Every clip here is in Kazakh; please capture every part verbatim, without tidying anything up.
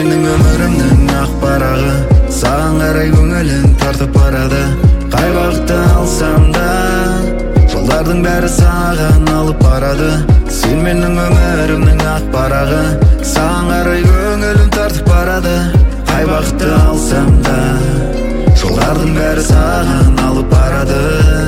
менің өмірімнің ақ парағы, саған қарай көңілім тартып барады. Қай бағытты алсам да, жолдардың бәрі саған алып барады. Сен менің өмірімнің ақ парағы, саған қарай көңілім тартып барады. Қай бағытты алсам да, жолдардың бәрі саған алып барады.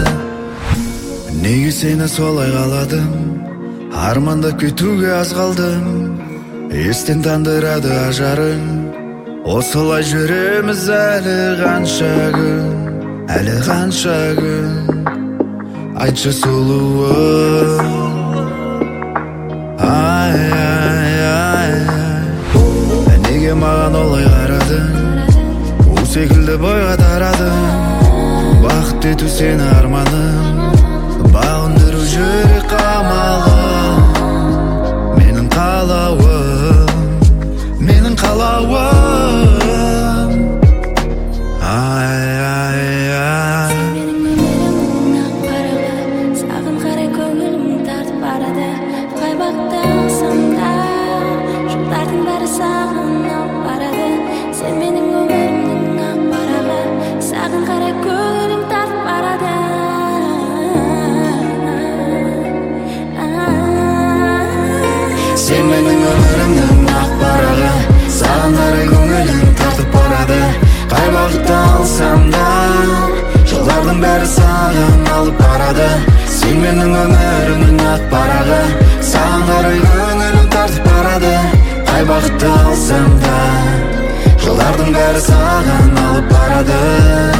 Неге сені солай қаладым, армандап кетуге аз қалдым. Естен тандырады ажарың, осылай жүреміз әлі қанша күн, әлі қанша күн. Айтшы сұлуым, ай, ай, ай, ай. Неге маған олай қарадың, у секілді бойға тарадың. Бақыт ету сені арманым, бағындыру жүрек қамалым. Менің қалауым, менің қалауым. Ай, ай, ай. Сен менің өмірімнің ақ парағы, саған қарай көңілім тартып барады. Қай бағытты алсам да, жолдардың бәрі саған алып барады. Сен менің өмірімнің ақ парағы, саған қарай көңілім тартып барады. Сен менің өмірімнің ақ парағы, саған қарай көңілім тартып барады. Қай бағытты алсам да, жолдардың бәрі саған алып барады. Сен менің өмірімнің ақ парағы, саған қарай көңілім тартып барады. Қай бағытты алсам да, жолдардың бәрі саған алып барады.